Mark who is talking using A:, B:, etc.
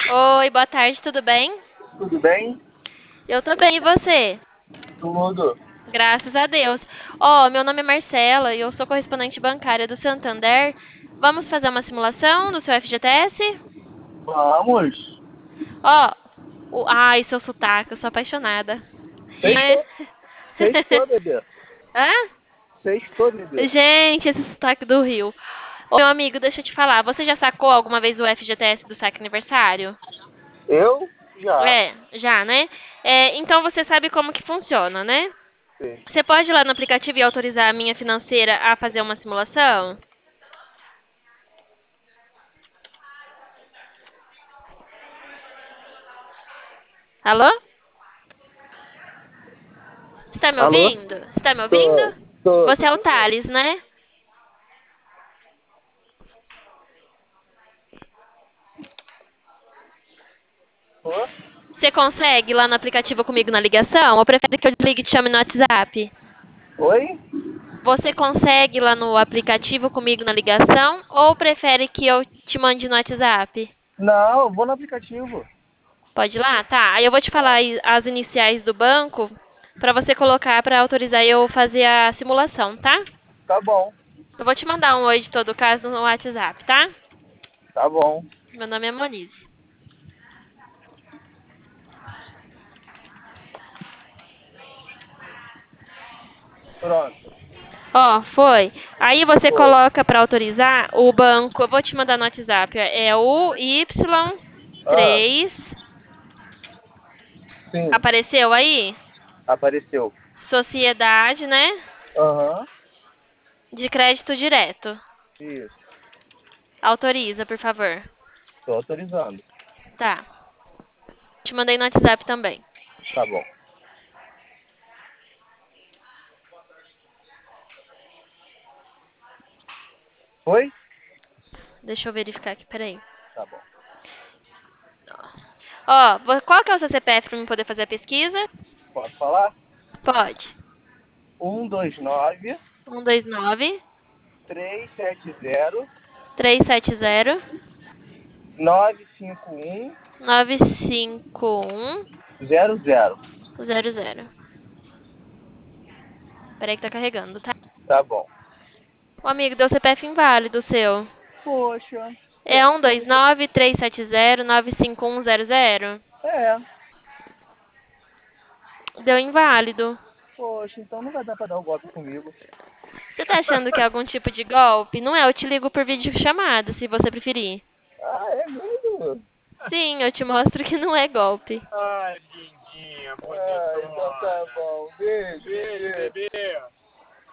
A: Oi, boa tarde, tudo bem?
B: Tudo bem?
A: Eu tô bem, e você?
B: Tudo.
A: Graças a Deus. Ó, meu nome é Marcela e eu sou correspondente bancária do Santander. Vamos fazer uma simulação do seu FGTS?
B: Vamos.
A: Ó, ai, seu sotaque, eu sou apaixonada. Mas-
B: Sextou? Sextou, bebê.
A: Hã?
B: Sextou, bebê.
A: Gente, esse sotaque do Rio. Ô, meu amigo, deixa eu te falar, você já sacou alguma vez o FGTS do saque aniversário?
B: Eu? Já.
A: É, já, né? Então você sabe como que funciona, né?
B: Sim.
A: Você pode ir lá no aplicativo e autorizar a minha financeira a fazer uma simulação? Alô? Você tá me
B: Alô?
A: ouvindo? Você tá me ouvindo?
B: Tô, tô
A: Você é
B: te
A: o
B: ouvindo.
A: Thales, né?
B: Tô?
A: Você consegue ir lá no aplicativo comigo na ligação? Ou prefere que eu desligue e te chame no WhatsApp?
B: Oi?
A: Você consegue ir lá no aplicativo comigo na ligação? Ou prefere que eu te mande no WhatsApp?
B: Não, eu vou no aplicativo.
A: Pode ir lá? Tá. Aí eu vou te falar aí as iniciais do banco pra você colocar pra autorizar eu fazer a simulação, tá?
B: Tá bom.
A: Eu vou te mandar um oi de todo caso no WhatsApp, tá?
B: Tá bom.
A: Meu nome é Monize.
B: Pronto.
A: Ó, foi. Aí você
B: Foi.
A: coloca para autorizar o banco. Eu vou te mandar no WhatsApp. É o
B: Ah,
A: Y3.
B: sim.
A: Apareceu aí?
B: Apareceu.
A: Sociedade, né?
B: Aham.
A: De crédito direto.
B: Isso.
A: Autoriza, por favor.
B: Tô autorizando.
A: Tá. Te mandei no WhatsApp também.
B: Tá bom. Foi?
A: Deixa eu verificar aqui, peraí.
B: Tá bom.
A: Ó, qual que é o seu CPF para eu poder fazer a pesquisa?
B: Posso falar?
A: Pode.
B: 129
A: 129
B: 370
A: 370
B: 951
A: 951
B: 00.
A: 00. Peraí que tá carregando, tá?
B: Tá bom.
A: O amigo, deu CPF inválido o seu.
B: Poxa.
A: É 129 370 95100.
B: É.
A: Deu inválido.
B: Poxa, então não vai dar pra dar o golpe comigo.
A: Você tá achando que é algum tipo de golpe? Não é, eu te ligo por videochamada, se você preferir.
B: Ah, é mesmo?
A: Sim, eu te mostro que não é golpe.
B: Ai, lindinha, bonitona. Ah, então tá bom. Beijo, beijo.